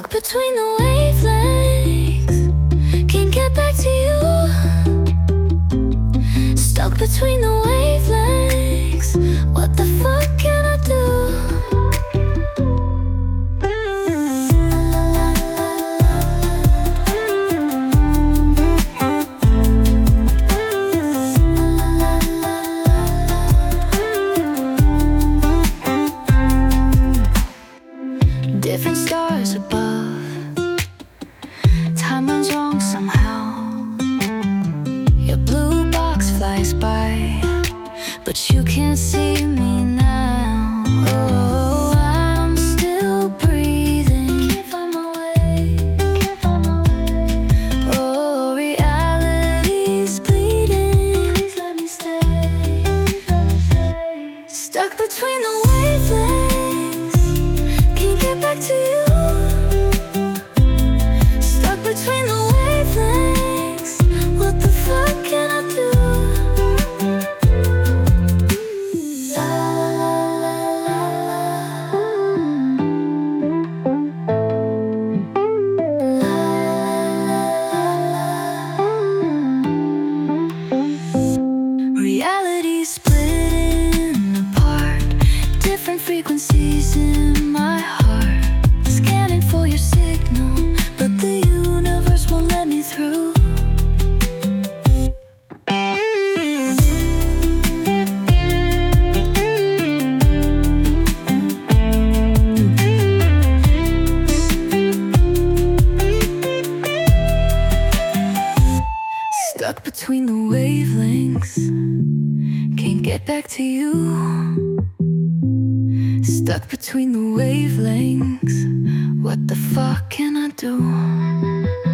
Stuck between the wavelengths, can't get back to you. Stuck between the wavelengths, what the fuck can I do? Different stars above, time runs wrong somehow. Your blue box flies by, but you can't see me now. Oh, I'm still breathing, can't find my way. Oh, reality's bleeding, please let me stay. Stuck between the wavelengths, can't get back to you. Stuck between the wavelengths, what the fuck can I do? La la la la la. Reality's splitting apart, different frequencies in my heart, scanning for your signal, but the universe won't let me through. Stuck between the wavelengths, can't get back to you. Stuck between the wavelengths, what the fuck can I do?